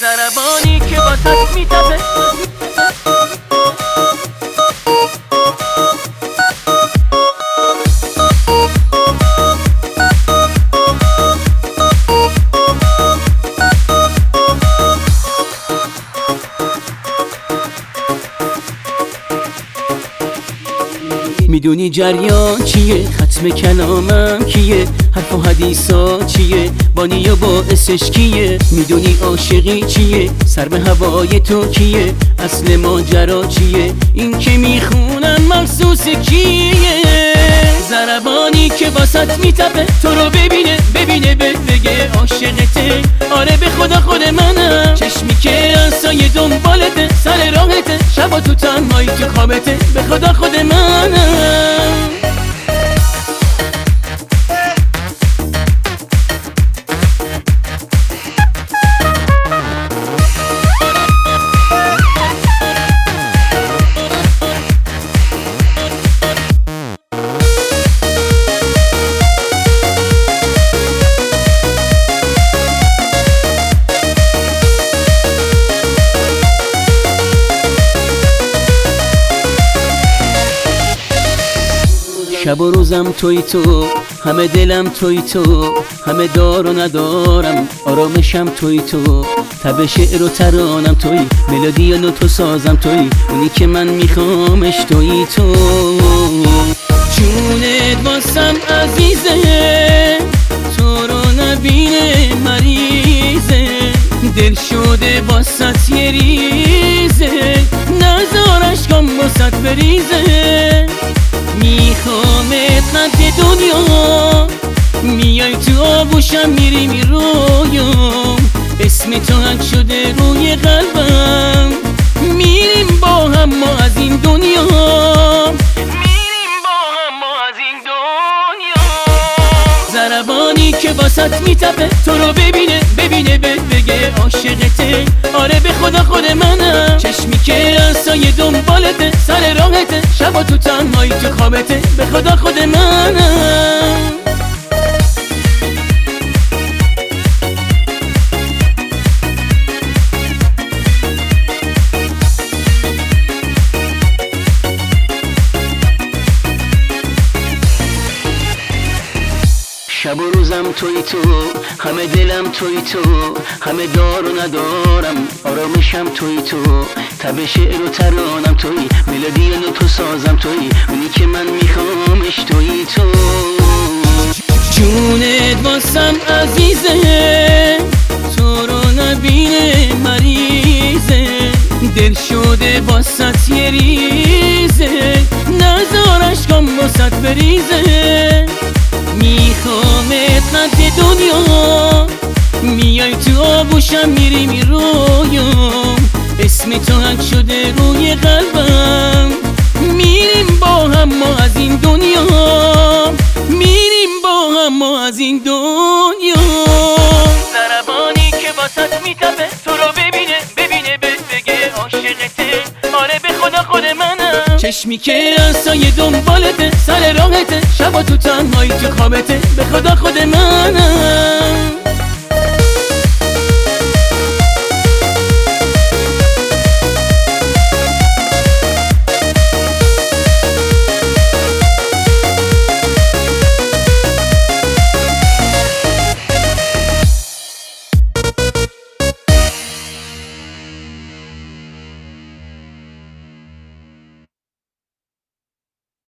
ضربانی که واسط میتپه میدونی جریان چیه، ختم کلامم کیه، حرف و حدیثا چیه، بانی و باعثش کیه، میدونی عاشقی چیه، سر به هوای تو کیه، اصل ماجرا چیه، این که میخونم مخصوص کیه. ضربانی که واسط میتپه تو رو ببینه بگه عاشقته، آره به خدا خود منم، چشمی که اصای دنبالته، سر راهته، شبا تو تنهایی تو خوابته، به خدا خود منم. شب و روزم توی تو، همه دلم توی تو، همه دار و ندارم، آرامشم توی تو، تب شعر و ترانم توی، ملودی و نوت و سازم توی، اونی که من میخوامش توی تو. جونت واسم عزیزه، تو رو نبینه مریضه، دل شده واسط یه ریزه، نزار عشقم واسط بریزه، میخوامت قد دنیا، میای تو آغوشم میری رویم، اسم تو حک شده روی قلبم، میریم با هم ما از این دنیا، میریم با هم ما از این دنیا. ضربانی که واسط میتپه تو رو ببینه بگه عاشقته، آره به خدا خود منم، چشمی که اصای دنبالته، سر راهته، شبا تو تنهایی تو خوابته، به خدا خود منم. شب و روزم توی تو، همه دلم توی تو، همه دار و ندارم، آرامشم توی تو، تب شعر و ترانم توی، ملودی و نوت و سازم توی، اونی که من میخوامش توی تو. جونت واسم عزیزه، تو رو نبینه مریضه، دل شده واسط یه ریزه، نزار عشقم واسط بریزه، میخوامت قد دنیا، میای تو آغوشم میری رویم، اسم تو حک شده روی قلبم، میریم با هم ما از این دنیا، میریم با هم ما از این دنیا. ضربانی که واسط میتپه تو رو ببینه بگه عاشقته، آره به خدا خود منم، چشمی که اصای دنبالته، سر راهته، شبا تو تنهایی تو خوابته، به خدا خود منم.